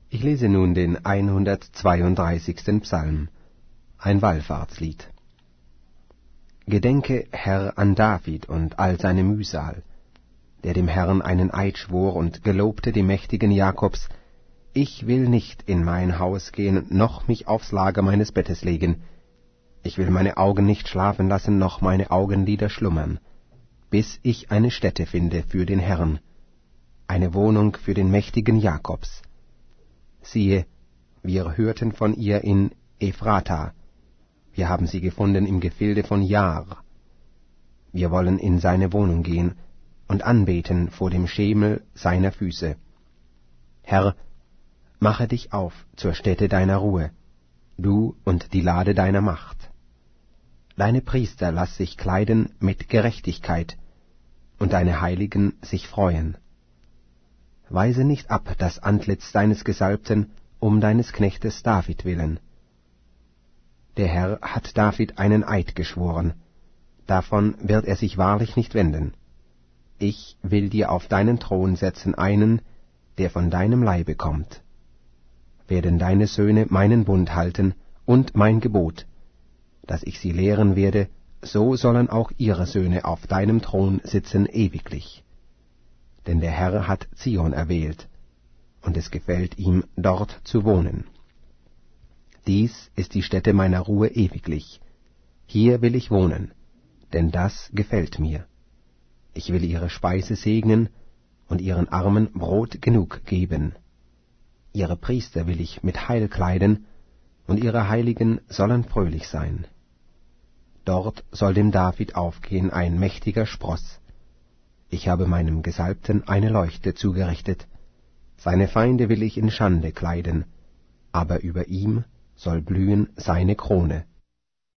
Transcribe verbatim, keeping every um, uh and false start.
Ich lese nun den hundertzweiunddreißigsten Psalm, ein Wallfahrtslied. Gedenke, Herr, an David und all seine Mühsal, der dem Herrn einen Eid schwor und gelobte dem mächtigen Jakobs: Ich will nicht in mein Haus gehen, noch mich aufs Lager meines Bettes legen. Ich will meine Augen nicht schlafen lassen, noch meine Augenlider schlummern, bis ich eine Stätte finde für den Herrn, eine Wohnung für den mächtigen Jakobs. Siehe, wir hörten von ihr in Ephrata, wir haben sie gefunden im Gefilde von Jaar. Wir wollen in seine Wohnung gehen und anbeten vor dem Schemel seiner Füße. Herr, mache dich auf zur Stätte deiner Ruhe, du und die Lade deiner Macht. Deine Priester lass sich kleiden mit Gerechtigkeit, und deine Heiligen sich freuen. Weise nicht ab das Antlitz deines Gesalbten, um deines Knechtes David willen. Der Herr hat David einen Eid geschworen, davon wird er sich wahrlich nicht wenden. Ich will dir auf deinen Thron setzen einen, der von deinem Leibe kommt. Werden deine Söhne meinen Bund halten und mein Gebot, dass ich sie lehren werde, so sollen auch ihre Söhne auf deinem Thron sitzen ewiglich. Denn der Herr hat Zion erwählt, und es gefällt ihm, dort zu wohnen. Dies ist die Stätte meiner Ruhe ewiglich. Hier will ich wohnen, denn das gefällt mir. Ich will ihre Speise segnen und ihren Armen Brot genug geben. Ihre Priester will ich mit Heil kleiden, und ihre Heiligen sollen fröhlich sein. Dort soll dem David aufgehen ein mächtiger Spross. Ich habe meinem Gesalbten eine Leuchte zugerichtet. Seine Feinde will ich in Schande kleiden, aber über ihm soll blühen seine Krone.